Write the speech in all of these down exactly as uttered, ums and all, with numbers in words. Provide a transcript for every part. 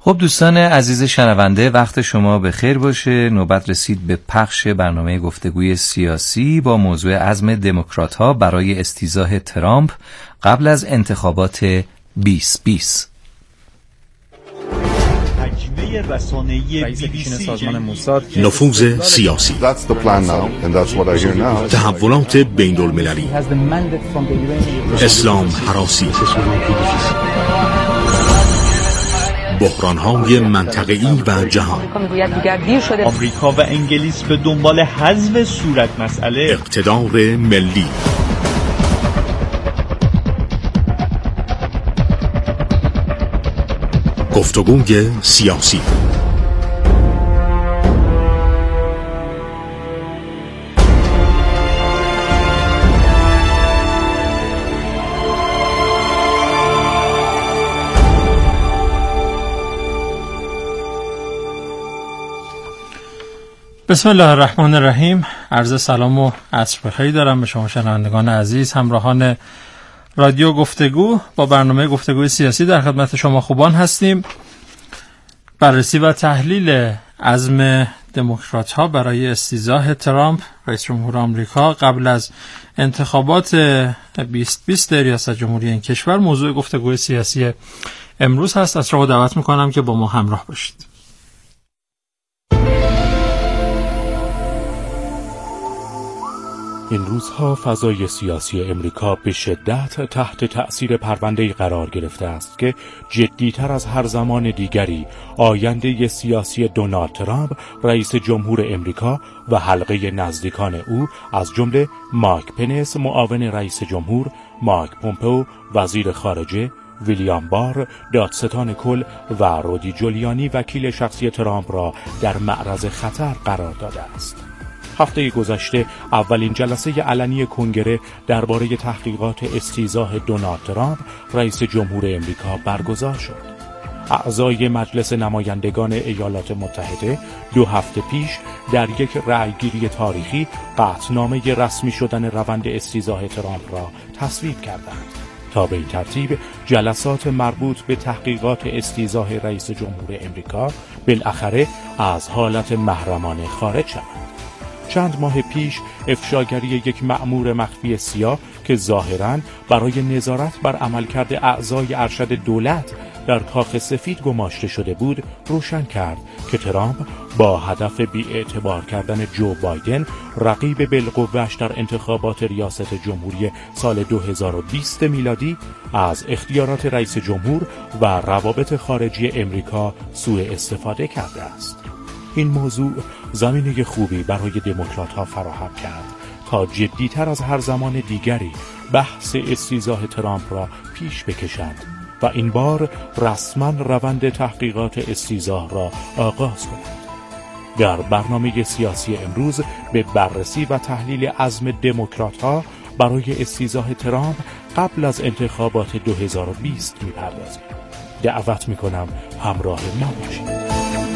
خب دوستان عزیز شنونده، وقت شما به خیر باشه. نوبت رسید به پخش برنامه گفتگوی سیاسی با موضوع عزم دموکرات‌ها برای استیضاح ترامپ قبل از انتخابات بیست بیست. نفوذ سیاسی، تحولات بین المللی، اسلام هراسی، بحران‌های منطقه‌ای و جهان. آمریکا و انگلیس به دنبال حذف صورت مسئله، اقتدار ملی. گفتگوی سیاسی. بسم الله الرحمن الرحیم. عرض سلام و عصر بخیر دارم به شما شنوندگان عزیز، همراهان رادیو گفتگو. با برنامه گفتگوی سیاسی در خدمت شما خوبان هستیم. بررسی و تحلیل عزم دموکرات‌ها برای استیضاح ترامپ رئیس جمهور آمریکا قبل از انتخابات بیست بیست ریاست جمهوری این کشور موضوع گفتگوی سیاسی امروز هست. از شما دعوت میکنم که با ما همراه باشید. این روزها فضای سیاسی امریکا به شدت تحت تأثیر پرونده‌ای قرار گرفته است که جدی‌تر از هر زمان دیگری آینده سیاسی دونالد ترامپ رئیس جمهور امریکا و حلقه نزدیکان او از جمله مایک پنس معاون رئیس جمهور، مایک پومپئو وزیر خارجه، ویلیام بار دادستان کل و رودی جولیانی وکیل شخصی ترامپ را در معرض خطر قرار داده است. هفته گذشته اولین جلسه علنی کنگره درباره تحقیقات استیضاح دونالد ترامپ رئیس جمهور امریکا برگزار شد. اعضای مجلس نمایندگان ایالات متحده دو هفته پیش در یک رأیگیری تاریخی قطعنامه رسمی شدن روند استیضاح ترامپ را تصویب کردند تا به این ترتیب جلسات مربوط به تحقیقات استیضاح رئیس جمهور امریکا بالاخره از حالت محرمانه خارج شوند. چند ماه پیش افشاگری یک مأمور مخفی سیاه که ظاهراً برای نظارت بر عملکرد اعضای ارشد دولت در کاخ سفید گماشته شده بود روشن کرد که ترامپ با هدف بی‌اعتبار کردن جو بایدن رقیب بالقوه‌اش در انتخابات ریاست جمهوری سال دو هزار و بیست میلادی از اختیارات رئیس جمهور و روابط خارجی امریکا سوء استفاده کرده است. این موضوع زمینه خوبی برای دموکرات‌ها فراهم کرد تا جدی‌تر از هر زمان دیگری بحث استیضاح ترامپ را پیش بکشند و این بار رسما روند تحقیقات استیضاح را آغاز کنند. در برنامه سیاسی امروز به بررسی و تحلیل عزم دموکرات‌ها برای استیضاح ترامپ قبل از انتخابات دو هزار و بیست می‌پردازیم. دعوت می‌کنم همراه ما باشید.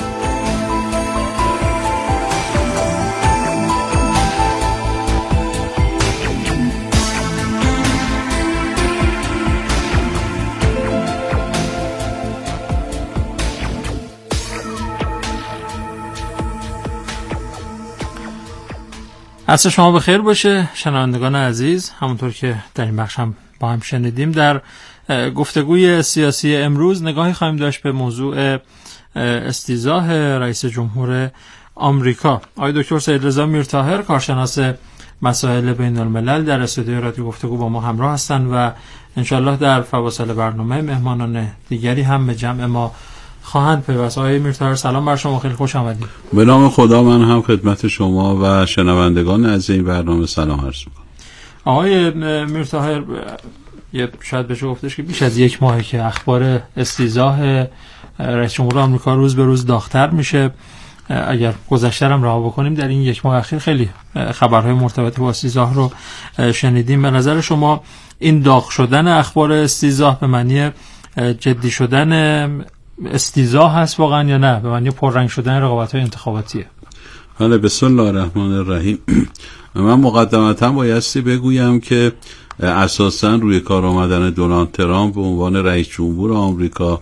عصر شما بخیر باشه شنوندگان عزیز. همونطور که در این بخش هم با هم شنیدیم، در گفتگوی سیاسی امروز نگاهی خواهیم داشت به موضوع استیضاح رئیس جمهور آمریکا. آقای دکتر سیدرضا میرطاهر کارشناس مسائل بین الملل در استودیوی رادیو گفتگو با ما همراه هستند و انشالله در فواصل برنامه مهمانان دیگری هم به جمع ما خواهند پیوست. آقای میرطاهر سلام بر شما، خیلی خوش آمدید. به نام خدا من هم خدمت شما و شنوندگان عزیز این برنامه سلام عرض می‌کنم. آقای میرطاهر، یه شاید بشه گفتش که بیش از یک ماهه که اخبار استیضاح رئیس جمهور آمریکا روز به روز داغ‌تر میشه. اگر گذشته هم رها بکنیم در این یک ماه اخیر خیلی خبرهای مرتبط با استیضاح رو شنیدیم. به نظر شما این داغ شدن اخبار استیضاح به معنی جدی شدن استیضاح هست واقعا یا نه به معنی پررنگ شدن رقابت‌های انتخاباتیه؟ بله، بسم الله الرحمن الرحیم. من مقدمتاً بایستی بگویم که اساساً روی کار آمدن دونالد ترامپ به عنوان رئیس جمهور آمریکا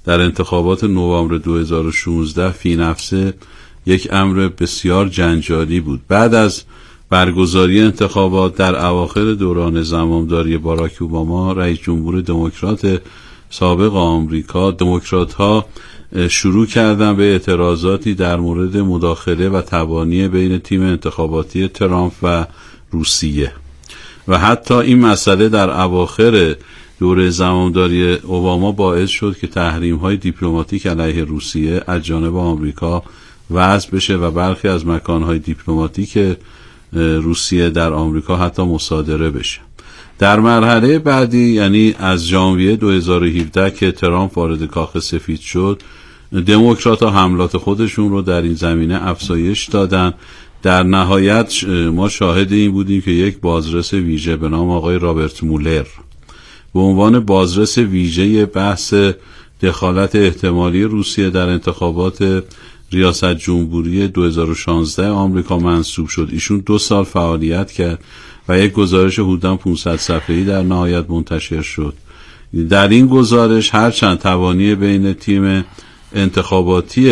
در انتخابات نوامبر دو هزار و شانزده فی نفسه یک امر بسیار جنجالی بود. بعد از برگزاری انتخابات در اواخر دوران زمامداری باراک اوباما رئیس جمهور دموکرات سابق آمریکا، دموکرات‌ها شروع کردن به اعتراضاتی در مورد مداخله و تبانی بین تیم انتخاباتی ترامپ و روسیه و حتی این مسئله در اواخر دوره زمامداری اوباما باعث شد که تحریم‌های دیپلماتیک علیه روسیه از جانب آمریکا وضع بشه و برخی از مکان‌های دیپلماتیک روسیه در آمریکا حتی مصادره بشه. در مرحله بعدی، یعنی از ژانویه دو هزار و هفده که ترامپ وارد کاخ سفید شد، دموکرات‌ها حملات خودشون رو در این زمینه افزایش دادن. در نهایت ما شاهد این بودیم که یک بازرس ویژه به نام آقای رابرت مولر به عنوان بازرس ویژه بحث دخالت احتمالی روسیه در انتخابات ریاست جمهوری دو هزار و شانزده آمریکا منصوب شد. ایشون دو سال فعالیت کرد و یک گزارش حدوداً پانصد صفحه‌ای در نهایت منتشر شد. در این گزارش هرچند تبانی بین تیم انتخاباتی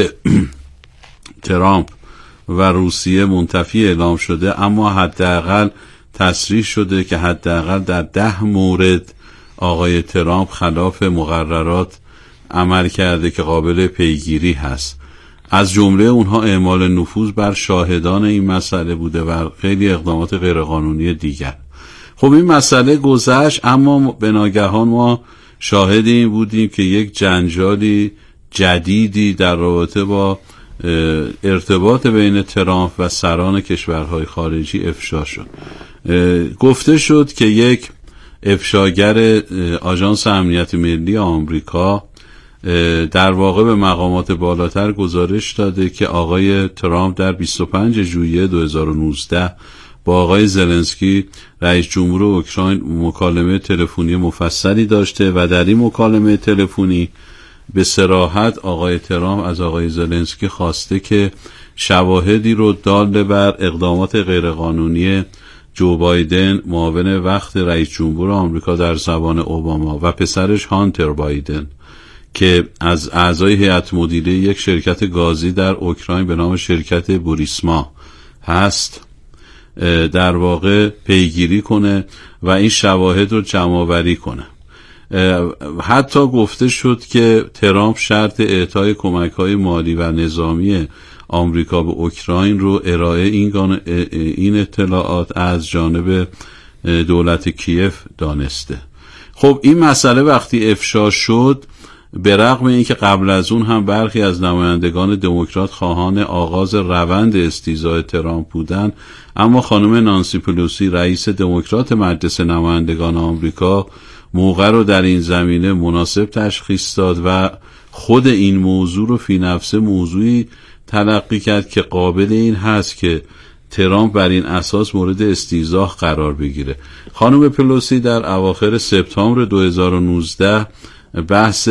ترامپ و روسیه منتفی اعلام شده، اما حداقل تصریح شده که حداقل در ده مورد آقای ترامپ خلاف مقررات عمل کرده که قابل پیگیری هست. از جمله اونها اعمال نفوذ بر شاهدان این مسئله بوده و خیلی اقدامات غیرقانونی دیگر. خب این مسئله گذشت، اما به ناگهان ما شاهد این بودیم که یک جنجالی جدیدی در رابطه با ارتباط بین ترامپ و سران کشورهای خارجی افشا شد. گفته شد که یک افشاگر آژانس امنیت ملی آمریکا در واقع به مقامات بالاتر گزارش داده که آقای ترامپ در بیست و پنج ژوئیه دو هزار و نوزده با آقای زلنسکی رئیس جمهور اوکراین مکالمه تلفنی مفصلی داشته و در این مکالمه تلفنی به صراحت آقای ترامپ از آقای زلنسکی خواسته که شواهدی رو دال بر اقدامات غیرقانونی جو بایدن معاون وقت رئیس جمهور آمریکا در زمان اوباما و پسرش هانتر بایدن که از اعضای هیئت مدیره یک شرکت گازی در اوکراین به نام شرکت بوریسما هست در واقع پیگیری کنه و این شواهد رو جمع‌آوری کنه. حتی گفته شد که ترامپ شرط اعطای کمک‌های مالی و نظامی آمریکا به اوکراین رو ارائه این این اطلاعات از جانب دولت کیف دانسته. خب این مسئله وقتی افشا شد، به رغم اینکه قبل از اون هم برخی از نمایندگان دموکرات خواهان آغاز روند استیزای ترامپ بودن، اما خانم نانسی پلوسی رئیس دموکرات مجلس نمایندگان آمریکا موقع رو در این زمینه مناسب تشخیص داد و خود این موضوع رو فی نفسه موضوعی تلقی کرد که قابل این هست که ترامپ بر این اساس مورد استیضاح قرار بگیره. خانم پلوسی در اواخر سپتامبر دو هزار و نوزده بحث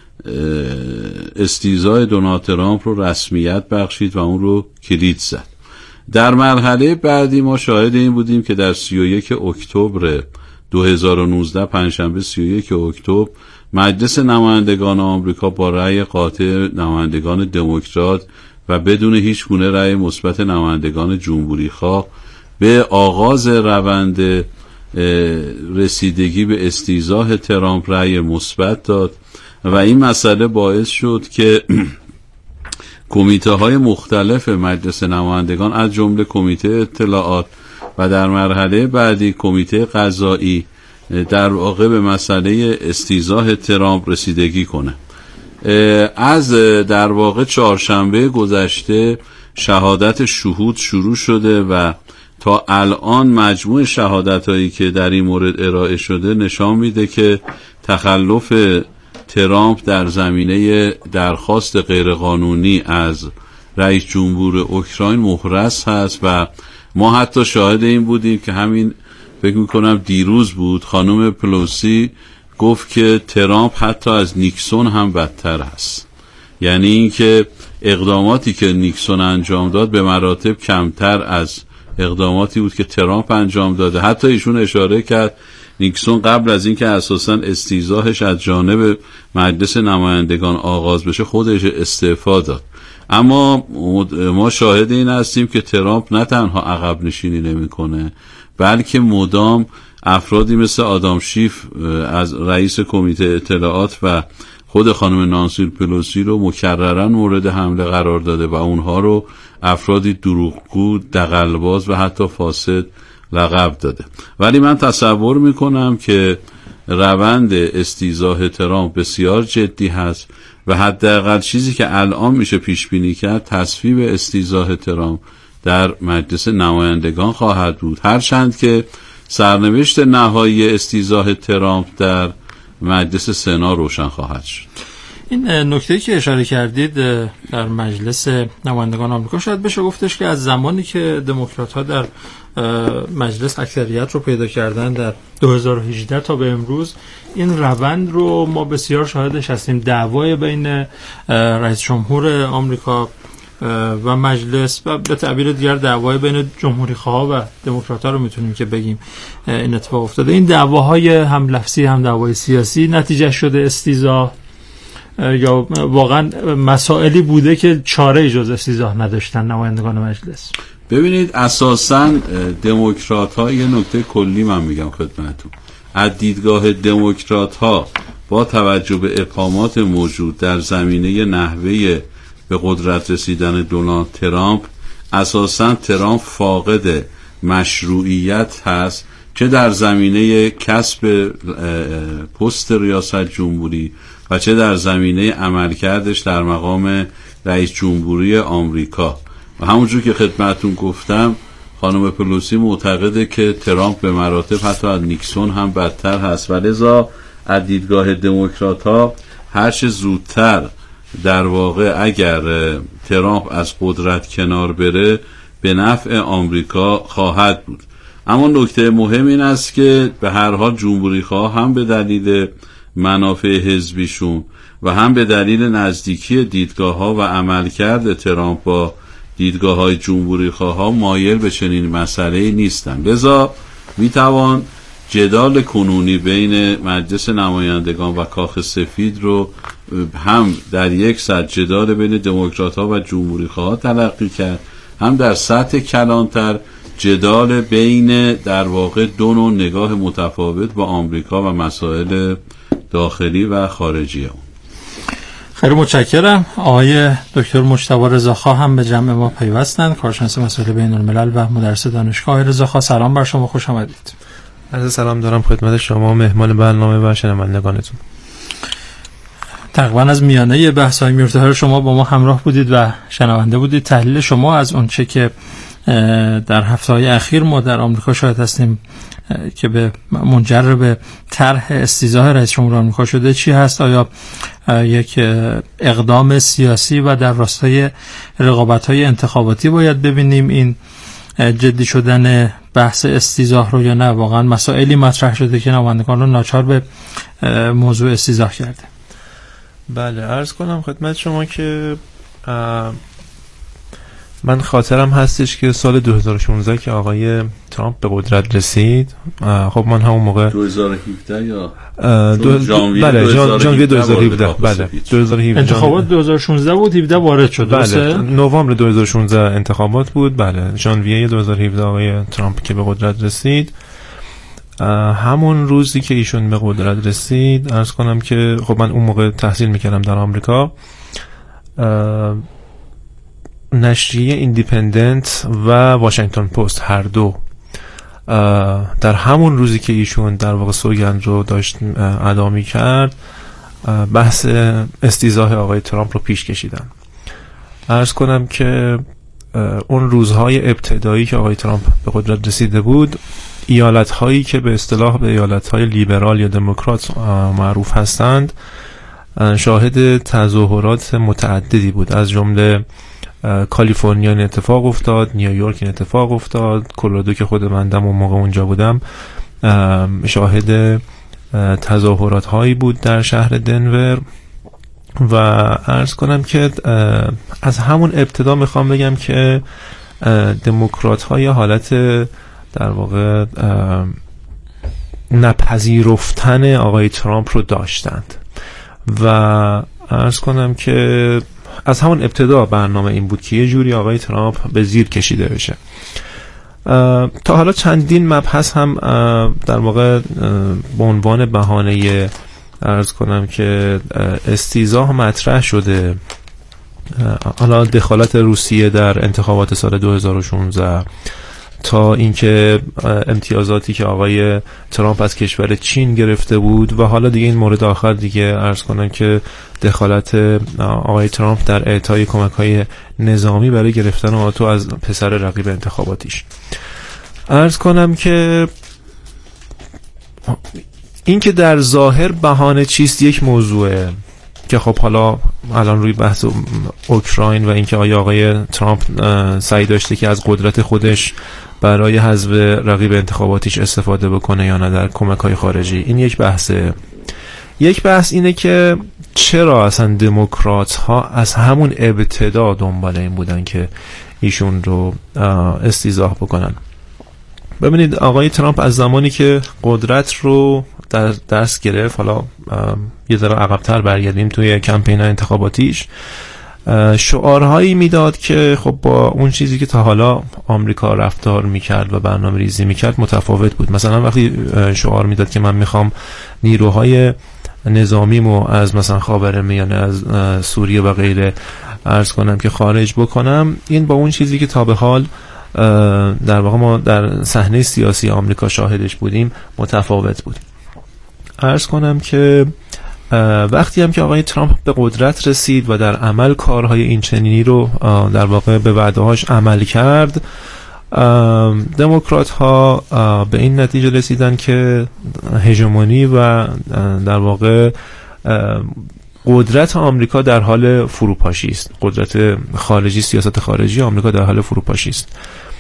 استیضاح دونالد ترامپ رو رسمیت بخشید و اون رو کلید زد. در مرحله بعدی ما شاهد این بودیم که در سی و یک اکتبر دو هزار و نوزده پنجشنبه سی و یک اکتبر مجلس نمایندگان آمریکا با رأی قاطع نمایندگان دموکرات و بدون هیچ گونه رأی مثبت نمایندگان جمهوری خواه به آغاز روند رسیدگی به استیضاح ترامپ رأی مثبت داد و این مسئله باعث شد که کمیته های مختلف مجلس نمایندگان از جمله کمیته اطلاعات و در مرحله بعدی کمیته قضایی در واقع به مسئله استیضاح ترامپ رسیدگی کنه. از در واقع چهارشنبه گذشته شهادت شهود شروع شده و تا الان مجموع شهادت‌هایی که در این مورد ارائه شده نشان میده که تخلف ترامپ در زمینه درخواست غیرقانونی از رئیس جمهور اوکراین محرز هست و ما حتی شاهد این بودیم که همین فکر میکنم دیروز بود خانم پلوسی گفت که ترامپ حتی از نیکسون هم بدتر است، یعنی اینکه اقداماتی که نیکسون انجام داد به مراتب کمتر از اقداماتی بود که ترامپ انجام داده. حتی ایشون اشاره کرد نیکسون قبل از اینکه اساساً استیضاحش از جانب مجلس نمایندگان آغاز بشه خودش استعفا داد. اما ما شاهد این هستیم که ترامپ نه تنها عقب نشینی نمیکنه، بلکه مدام افرادی مثل آدام شیف از رئیس کمیته اطلاعات و خود خانم نانسی پلوسی رو مکرراً مورد حمله قرار داده و اونها رو افرادی دروغگو، دغل‌باز و حتی فاسد لقب داده. ولی من تصور میکنم که روند استیضاح ترامپ بسیار جدی هست و حداقل چیزی که الان میشه پیش بینی کرد تصویب استیضاح ترامپ در مجلس نمایندگان خواهد بود، هرچند که سرنوشت نهایی استیضاح ترامپ در مجلس سنا روشن خواهد شد. این نکته‌ای که اشاره کردید در مجلس نمایندگان آمریکا شاید بشه گفتش که از زمانی که دموکرات‌ها در مجلس اکثریت رو پیدا کردن در دو هزار و هجده تا به امروز این روند رو ما بسیار شاهدش هستیم. دعوای بین رئیس جمهور آمریکا و مجلس و به تعبیر دیگر دعوای بین جمهوری‌خواها و دموکرات‌ها رو میتونیم که بگیم این اتفاق افتاده. این دعواهای هم لفظی هم دعوای سیاسی نتیجه شده استیضاح یا واقعا مسائلی بوده که چاره جز استیضاح نداشتن نمایندگان مجلس؟ ببینید اساساً دموکرات ها یه نکته کلی من میگم خدمتتون، از دیدگاه دموکرات ها با توجه به اقامات موجود در زمینه نحوه به قدرت رسیدن دونالد ترامپ، اساساً ترامپ فاقد مشروعیت هست، چه در زمینه کسب پست ریاست جمهوری و چه در زمینه عملکردش در مقام رئیس جمهوری آمریکا. و همونجور که خدمتون گفتم خانم پلوسی معتقده که ترامپ به مراتب حتی از نیکسون هم بدتر هست و لذا از دیدگاه دموکرات ها هر چه زودتر در واقع اگر ترامپ از قدرت کنار بره به نفع آمریکا خواهد بود. اما نکته مهم این است که به هر حال جمهوری خواه هم به دلیل منافع حزبیشون و هم به دلیل نزدیکی دیدگاه ها و عملکرد ترامپ با دیدگاه های جمهوری خواه ها مایل به چنین مسئله نیستن. لذا میتوان جدال کنونی بین مجلس نمایندگان و کاخ سفید رو هم در یک سطح جدال بین دموکرات ها و جمهوری خواه ها تلقی کرد، هم در سطح کلانتر جدال بین در واقع دو نوع نگاه متفاوت با آمریکا و مسائل داخلی و خارجی اون. خیلی متشکرم. آقای دکتر مجتبی رضاخواه هم به جمع ما پیوستند، کارشناس مسائل بین الملل و مدرس دانشگاه. آقای رضاخواه سلام بر شما، خوش آمدید. عرض سلام دارم خدمت شما، مهمان برنامه و شنوندگانتون. تقریبا از میانه بحث‌های مرتهر شما با ما همراه بودید و شنونده بودید. تحلیل شما از اون چه که در هفته‌های اخیر ما در آمریکا شاهد هستیم که به منجر به طرح استیضاح رئیس جمهور آمریکا شده چی هست؟ آیا یک اقدام سیاسی و در راستای رقابت‌های انتخاباتی باید ببینیم این جدی شدن بحث استیضاح رو یا نه واقعا مسائلی مطرح شده که نمایندگان رو ناچار به موضوع استیضاح کرده؟ بله، عرض کنم خدمت شما که من خاطرم هستش که سال دو هزار و شانزده که آقای ترامپ به قدرت رسید، خب من همون موقع دو هزار و هفده یا دو ژانویه بله ژانویه دو هزار و هفده بله دو هزار و هفده انتخابات دو هزار و شانزده بود، هفده وارد شد. بله نوامبر دو هزار و شانزده انتخابات بود. بله ژانویه دو هزار و هفده آقای ترامپ که به قدرت رسید. همون روزی که ایشون به قدرت رسید عرض کنم که خب من اون موقع تحصیل میکردم در آمریکا، نشریه ایندیپندنت و واشنگتن پست هر دو در همون روزی که ایشون در واقع سوگند رو داشت ادا می‌کرد بحث استیضاح آقای ترامپ رو پیش کشیدن. عرض کنم که اون روزهای ابتدایی که آقای ترامپ به قدرت رسیده بود، ایالت‌هایی که به اصطلاح به ایالت‌های لیبرال یا دموکرات معروف هستند شاهد تظاهرات متعددی بود. از جمله کالیفرنیا این اتفاق افتاد، نیویورک این اتفاق افتاد، کلرادو که خود مندم اون موقع اونجا بودم شاهد تظاهرات هایی بود در شهر دنور. و عرض کنم که از همون ابتدا میخوام بگم که دموکرات ها یه حالت در واقع نپذیرفتن آقای ترامپ رو داشتند و عرض کنم که از همون ابتدا برنامه این بود که یه جوری آقای ترامپ به زیر کشیده بشه. تا حالا چندین مبحث هم در واقع به عنوان بهانه عرض کنم که استیضاح مطرح شده، حالا دخالت روسیه در انتخابات سال دو هزار و شانزده تا اینکه امتیازاتی که آقای ترامپ از کشور چین گرفته بود و حالا دیگه این مورد آخر دیگه عرض کنم که دخالت آقای ترامپ در اعطای کمک‌های نظامی برای گرفتن آتو از پسر رقیب انتخاباتیش. عرض کنم که این که در ظاهر بهانه چیست یک موضوعه که خب حالا الان روی بحث اوکراین و اینکه آیا آقای ترامپ سعی داشته که از قدرت خودش برای حذف رقیب انتخاباتیش استفاده بکنه یا نه در کمک‌های خارجی، این یک بحثه. یک بحث اینه که چرا اصلا دموکرات ها از همون ابتدا دنبال این بودن که ایشون رو استیضاح بکنن. ببینید آقای ترامپ از زمانی که قدرت رو در دست گرفت، حالا یه ذره عقب‌تر برگردیم توی کمپین انتخاباتیش، شعارهایی میداد که خب با اون چیزی که تا حالا آمریکا رفتار میکرد و برنامه ریزی میکرد متفاوت بود. مثلا وقتی شعار میداد که من میخوام نیروهای نظامیمو از مثلا خاورمیانه، از سوریه و غیره عرض کنم که خارج بکنم، این با اون چیزی که تا به حال در واقع ما در صحنه سیاسی آمریکا شاهدش بودیم متفاوت بود. عرض کنم که وقتی هم که آقای ترامپ به قدرت رسید و در عمل کارهای این چنینی رو در واقع به وعده‌هاش عمل کرد، دموکرات ها به این نتیجه رسیدن که هژمونی و در واقع قدرت آمریکا در حال فروپاشی است. قدرت خارجی، سیاست خارجی آمریکا در حال فروپاشی است.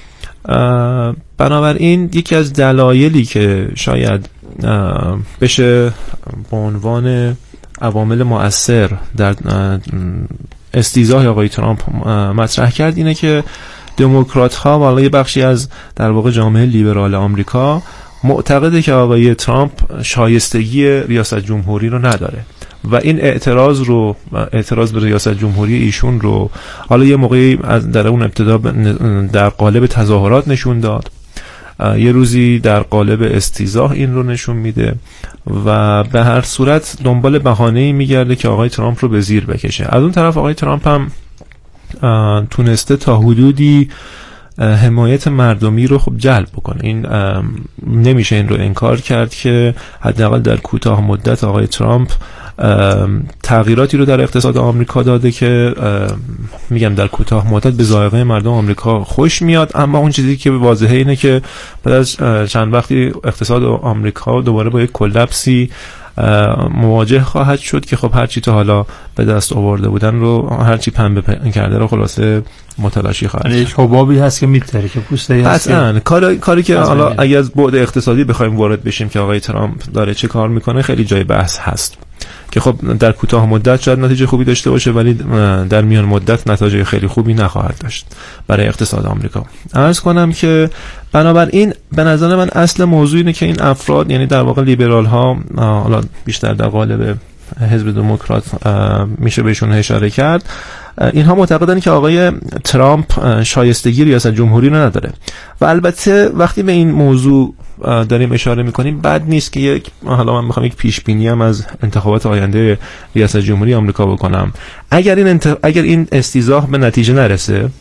بنابراین یکی از دلایلی که شاید بشه به عنوان عوامل مؤثر در استیضاح آقای ترامپ مطرح کرد اینه که دموکرات ها و حالا بخشی از در واقع جامعه لیبرال آمریکا معتقده که آقای ترامپ شایستگی ریاست جمهوری رو نداره و این اعتراض رو اعتراض به ریاست جمهوری ایشون رو حالا یه موقعی از در اون ابتدا در قالب تظاهرات نشون داد، یه روزی در قالب استیضاح این رو نشون میده و به هر صورت دنبال بهانه‌ای میگرده که آقای ترامپ رو به زیر بکشه. از اون طرف آقای ترامپ هم تونسته تا حدودی حمایت مردمی رو خب جلب بکنه. این نمیشه این رو انکار کرد که حداقل در کوتاه مدت آقای ترامپ تغییراتی رو در اقتصاد آمریکا داده که میگم در کوتاه مدت به ذائقه مردم آمریکا خوش میاد، اما اون چیزی که واضحه اینه که بعد از چند وقتی اقتصاد آمریکا دوباره با یک کلپسی مواجه خواهد شد که خب هرچی تا حالا به دست آورده بودن رو، هرچی پنبه پن کرده رو خلاصه متلاشی خواهد. یک حبابی هست که میتره که پوسته هست. اصلا کار کاری که حالا اگه از بعد اقتصادی بخوایم وارد بشیم که آقای ترامپ داره چه کار میکنه، خیلی جای بحث هست که خب در کوتاه مدت شاید نتیجه خوبی داشته باشه ولی در میان مدت نتایج خیلی خوبی نخواهد داشت برای اقتصاد آمریکا. عرض کنم که بنابراین به نظر من اصل موضوع اینه که این افراد، یعنی در واقع لیبرال ها، حالا بیشتر در قالب حزب دموکرات میشه بهشون اشاره کرد، اینها معتقدن که آقای ترامپ شایستگی ریاست جمهوری رو نداره و البته وقتی به این موضوع داریم اشاره میکنیم بد نیست که یک، حالا من میخوام یک پیش بینی هم از انتخابات آینده ریاست جمهوری آمریکا بکنم. اگر این انت... اگر این استیضاح به نتیجه نرسه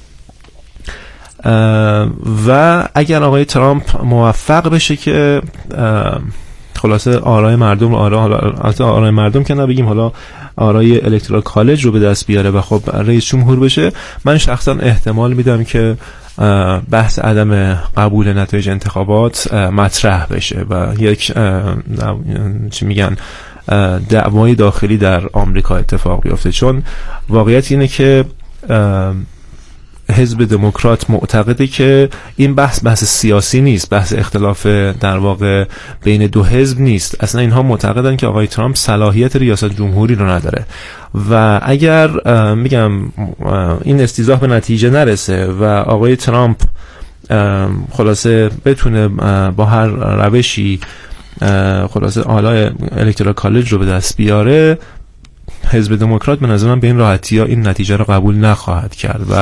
و اگر آقای ترامپ موفق بشه که خلاصه آرای مردم رو آرا حالا آرای مردم که نبگیم، حالا آرای الکترال کالج رو به دست بیاره و خب رئیس جمهور بشه، من شخصا احتمال میدم که بحث عدم قبول نتایج انتخابات مطرح بشه و یک چی میگن دعوای داخلی در آمریکا اتفاق بیفته. چون واقعیت اینه که حزب دموکرات معتقده که این بحث بحث سیاسی نیست، بحث اختلاف در واقع بین دو حزب نیست. اصلا اینها معتقدن که آقای ترامپ صلاحیت ریاست جمهوری رو نداره و اگر میگم این استیضاح به نتیجه نرسه و آقای ترامپ خلاصه بتونه با هر روشی خلاصه آلای الکترال کالج رو به دست بیاره، حزب دموکرات به نظر من به این راحتی ها این نتیجه رو قبول نخواهد کرد و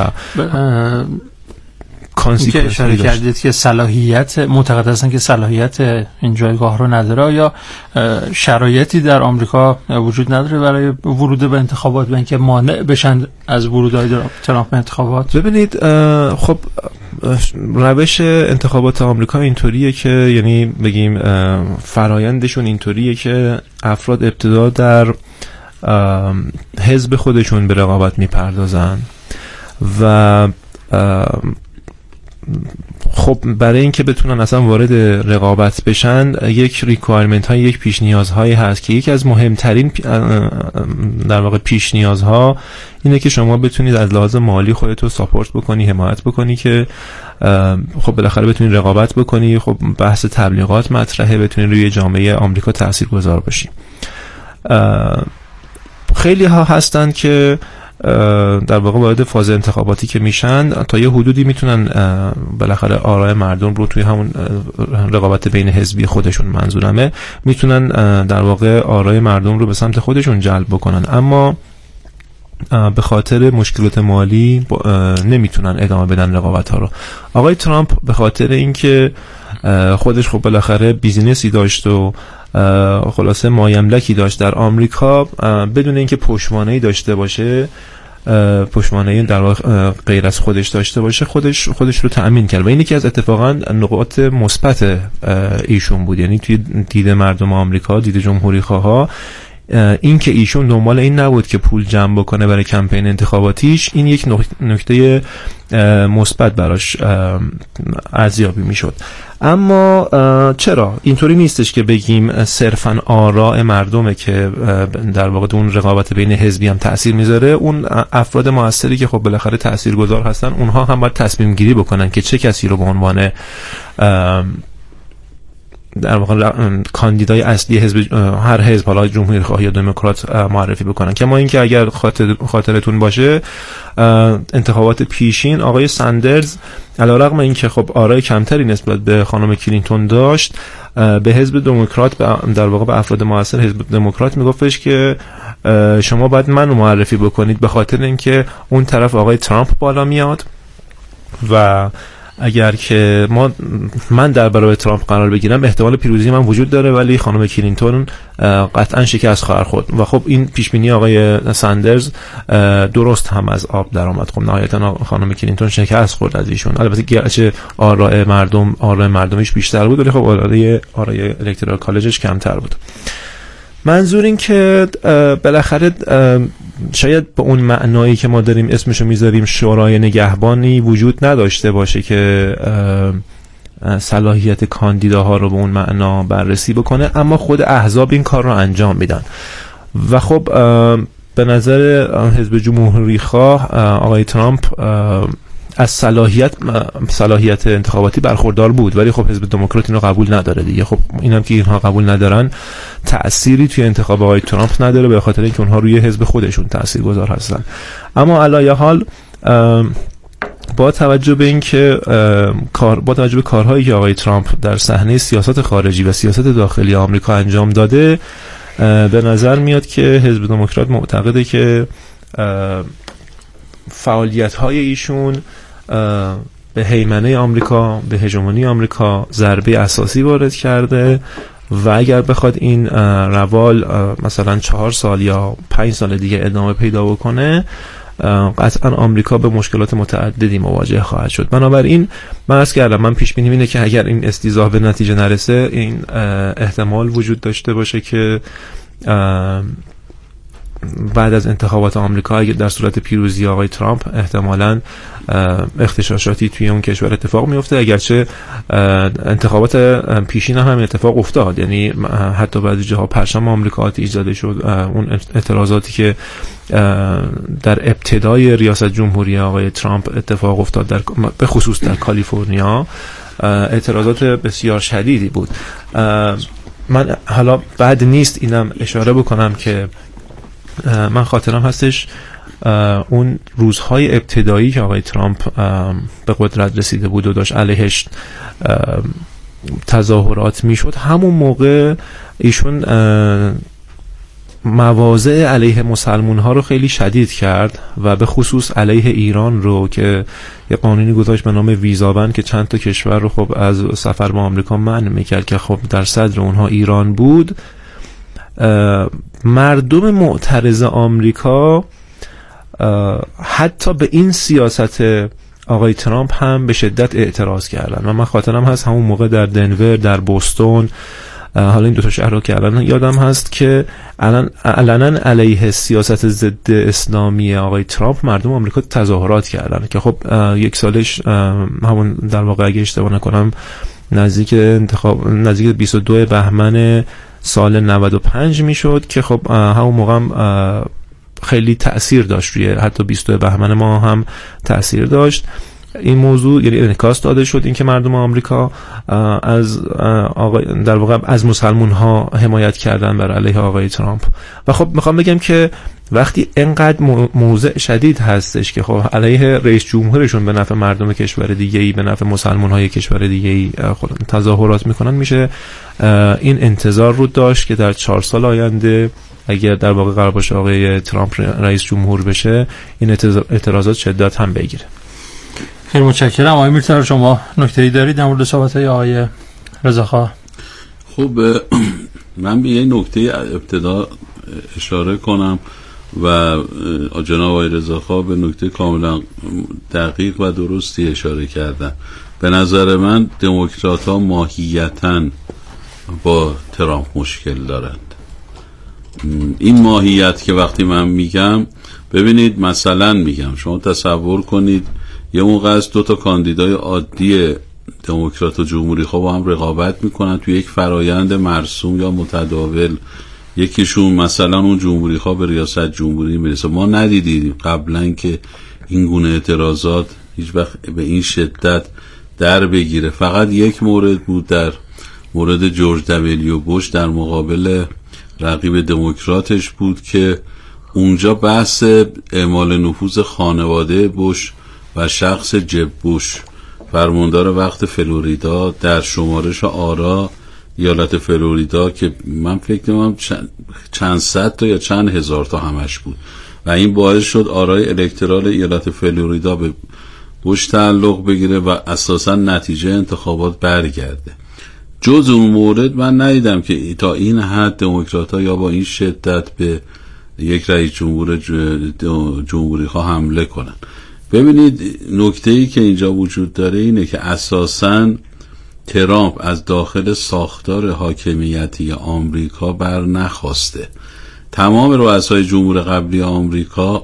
که اشاره کردید که صلاحیت معتقد هستن که صلاحیت این جایگاه رو نداره، یا شرایطی در آمریکا وجود نداره برای ورود به انتخابات و اینکه مانع بشن از ورودهای ترامپ به انتخابات؟ ببینید خب روش انتخابات آمریکا اینطوریه که یعنی بگیم فرایندشون اینطوریه که افراد ابتدا در حزب خودشون به رقابت میپردازن و خب برای اینکه بتونن اصلا وارد رقابت بشن یک ریکوایرمنت های یک پیش نیازهایی هست که یکی از مهمترین در واقع پیش نیازها اینه که شما بتونید از لحاظ مالی خودتو ساپورت بکنی، حمایت بکنی که خب بالاخره بتونید رقابت بکنی، خب بحث تبلیغات مطرحه، بتونید روی جامعه آمریکا تاثیرگذار باشی. خیلی ها هستن که در واقع وارد فاز انتخاباتی که میشن تا یه حدودی میتونن بالاخره آرای مردم رو توی همون رقابت بین حزبی خودشون منظورمه میتونن در واقع آرای مردم رو به سمت خودشون جلب بکنن، اما به خاطر مشکلات مالی نمیتونن ادامه بدن رقابت ها رو. آقای ترامپ به خاطر اینکه خودش خب بالاخره بیزینسی داشت و خلاصه مایملکی داشت در آمریکا، بدون اینکه پشتوانه‌ای داشته باشه، پشتوانه‌ای در واقع غیر از خودش داشته باشه، خودش خودش رو تأمین کرد و این یکی از اتفاقا نقاط مثبت ایشون بود. یعنی توی دید مردم آمریکا، دید جمهوری خواها، این که ایشون دنبال این نبود که پول جمع بکنه برای کمپین انتخاباتیش، این یک نکته مثبت براش ارزیابی میشد. اما چرا اینطوری نیستش که بگیم صرفا آراء مردمه که در واقع اون رقابت بین حزبی هم تأثیر میذاره؟ اون افراد موثری که خب بالاخره تاثیرگذار هستن، اونها هم باید تصمیم گیری بکنن که چه کسی رو به عنوان در واقع کاندیدای اصلی حزب هر حزب، حالا جمهوری خواه یا دموکرات، معرفی بکنن. که ما اینکه اگر خاطر خاطرتون باشه انتخابات پیشین آقای ساندرز علیرغم اینکه خب آرای کمتری نسبت به خانم کلینتون داشت، به حزب دموکرات، در واقع به افراد موثر حزب دموکرات میگفتش که شما باید منو معرفی بکنید به خاطر اینکه اون طرف آقای ترامپ بالا میاد و اگر که ما من در برابر ترامپ قرار بگیرم احتمال پیروزی من وجود داره ولی خانم کلینتون قطعا شکست خواهد خورد. و خب این پیش بینی آقای ساندرز درست هم از آب در آمد. خب نهایتا خانم کلینتون شکست خورد از ایشون. البته گرچه آراء مردم آراء مردمیش بیشتر بود ولی خب آراء آراء الکترال کالجش کمتر بود. منظور این که بالاخره شاید به اون معنایی که ما داریم اسمشو میذاریم شورای نگهبانی وجود نداشته باشه که صلاحیت کاندیداها رو به اون معنا بررسی بکنه، اما خود احزاب این کار رو انجام میدن. و خب به نظر حزب جمهوری خواه آقای ترامپ از صلاحیت صلاحیت انتخاباتی برخوردار بود، ولی خب حزب دموکرات اینو قبول نداره دیگه. خب اینم که اینها قبول ندارن تأثیری توی انتخاب آقای ترامپ نداره به خاطر اینکه اونها روی حزب خودشون تاثیرگذار هستن. اما علی حال با توجه به اینکه کار با توجه به کارهایی که آقای ترامپ در صحنه سیاست خارجی و سیاست داخلی آمریکا انجام داده، به نظر میاد که حزب دموکرات معتقده که فعالیت‌های ایشون به هیمنه آمریکا، به هژمونی آمریکا ضربه اساسی وارد کرده و اگر بخواد این روال مثلا چهار سال یا پنج سال دیگه ادامه پیدا بکنه، قطعا آمریکا به مشکلات متعددی مواجه خواهد شد. بنابراین من عرض کردم من پیش بینی اینه که اگر این استیضاح به نتیجه نرسه، این احتمال وجود داشته باشه که بعد از انتخابات آمریکا اگه در صورت پیروزی آقای ترامپ احتمالاً اغتشاشاتی توی اون کشور اتفاق میفته، اگرچه انتخابات پیشین هم همین اتفاق افتاد، یعنی حتی بعضی جاها پرچم آمریکا آتیش زده شد. اون اعتراضاتی که در ابتدای ریاست جمهوری آقای ترامپ اتفاق افتاد در به خصوص در کالیفرنیا اعتراضات بسیار شدیدی بود. من حالا بعد نیست اینم اشاره بکنم که من خاطرم هستش اون روزهای ابتدایی که آقای ترامپ به قدرت رسیده بود و داشت علیهش تظاهرات میشد، همون موقع ایشون مواضع علیه مسلمون ها رو خیلی شدید کرد و به خصوص علیه ایران رو که یه قانونی گذاشت به نام ویزابند که چند تا کشور رو خب از سفر به آمریکا منع میکرد که خب در صدر اونها ایران بود. مردم معترض آمریکا حتی به این سیاست آقای ترامپ هم به شدت اعتراض کردن و من خاطرم هست همون موقع در دنور، در بوستون، حالا این دو تا شهر رو که الان یادم هست که الان علنا علیه سیاست ضد اسلامی آقای ترامپ مردم آمریکا تظاهرات کردن که خب یک سالش همون در واقع اگه اشتباه نکنم نزدیک انتخاب نزدیک بیست و دو بهمن سال نود و پنج میشد که خب همون موقع خیلی تأثیر داشت روی حتی بیست و دو بهمن ما هم تأثیر داشت این موضوع، یعنی انعکاس داده شد اینکه مردم آمریکا از آقای در واقع از مسلمون ها حمایت کردن بر علیه آقای ترامپ. و خب میخوام بگم که وقتی اینقدر موضع شدید هستش که خب علیه رئیس جمهورشون به نفع مردم کشور دیگه‌ای، به نفع مسلمان های کشور دیگه‌ای تظاهرات میکنن، میشه این انتظار رو داشت که در چهار سال آینده اگر در واقع قرار باشه آقای ترامپ رئیس جمهور بشه این اعتراضات شدت هم بگیره. خیلی متشکرم. آقای میرتضی شما نکته‌ای دارید در مورد صحبت‌های آقای رضاخان؟ خب من به یه نکته ابتدا اشاره کنم و جناب آقای رضاخان به نکته کاملا دقیق و درستی اشاره کردن. به نظر من دموکرات‌ها ماهیتاً با ترامپ مشکل دارند. این ماهیت که وقتی من میگم، ببینید مثلا میگم شما تصور کنید یه موقع از دو تا کاندیدای عادی دموکرات و جمهوری خواه با هم رقابت میکنن توی یک فرایند مرسوم یا متداول، یکیشون مثلا اون جمهوری خواه به ریاست جمهوری میرسه. ما ندیدیم قبلا که این گونه اعتراضات هیچ وقت به این شدت در بگیره. فقط یک مورد بود، در مورد جورج دبلیو بوش در مقابل رقیب دموکراتش بود که اونجا بحث اعمال نفوذ خانواده بوش و شخص جب بوش فرماندار وقت فلوریدا در شمارش آرا ایالت فلوریدا که من فکر نمی‌کنم چند, چند صد تا یا چند هزار تا همش بود و این باعث شد آرای الکترال ایالت فلوریدا به بوش تعلق بگیره و اساسا نتیجه انتخابات برگرده. جز اون مورد من ندیدم که تا این حد دموکرات‌ها یا با این شدت به یک رئیس جمهور جمهوری خواه حمله کنن. ببینید نکته‌ای که اینجا وجود داره اینه که اساساً ترامپ از داخل ساختار حاکمیتی آمریکا بر نخواسته. تمام رؤسای جمهور قبلی آمریکا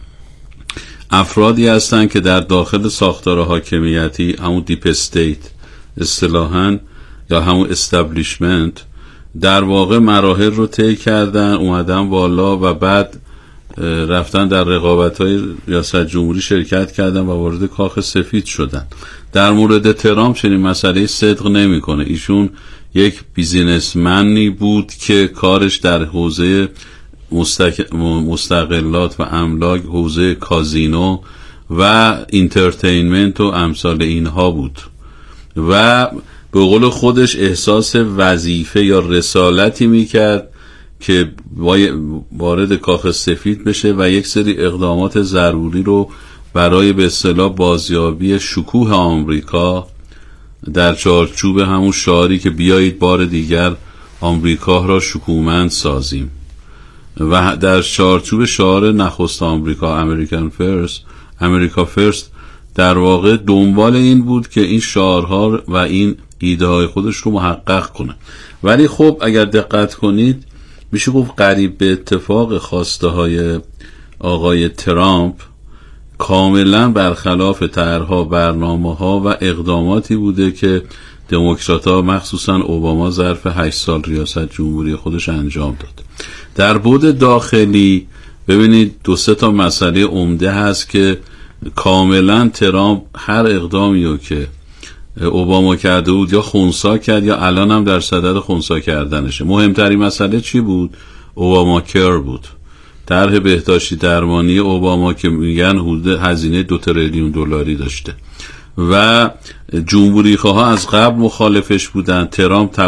افرادی هستند که در داخل ساختار حاکمیتی، همون دیپ استیت اصطلاحاً یا همون استابلیشمنت، در واقع مراحل رو طی کردن، اومدن بالا و بعد رفتن در رقابت‌های ریاست جمهوری شرکت کردن و وارد کاخ سفید شدن. در مورد ترامپ چنین مسئله صدق نمی‌کنه. ایشون یک بیزینسمنی بود که کارش در حوزه مستق... مستقلات و املاک، حوزه کازینو و اینترتینمنت و امثال اینها بود و به قول خودش احساس وظیفه یا رسالتی میکرد که وارد کاخ سفید بشه و یک سری اقدامات ضروری رو برای به اصطلاح بازیابی شکوه آمریکا در چارچوب همون شعاری که بیایید بار دیگر آمریکا را شکوهمند سازیم و در چارچوب شعار نخست آمریکا، امریکن فرست، امریکا فرست، در واقع دنبال این بود که این شعارها و این ایده های خودش رو محقق کنه. ولی خب اگر دقت کنید میشه گفت قریب به اتفاق خواسته های آقای ترامپ کاملا برخلاف طرح‌ها، برنامه‌ها و اقداماتی بوده که دموکرات‌ها مخصوصا اوباما ظرف هشت سال ریاست جمهوری خودش انجام داد. در بعد داخلی ببینید دو سه تا مسئله عمده هست که کاملا ترامپ هر اقدامی رو که اوباما کرده بود یا خنثی کرد یا الان هم در صدد خنثی کردنشه. مهمترین مسئله چی بود؟ اوباما کر بود، طرح بهداشتی درمانی اوباما که میگن حدود هزینه دو تریلیون دلاری داشته و جمهوری خواه از قبل مخالفش بودن. ترامپ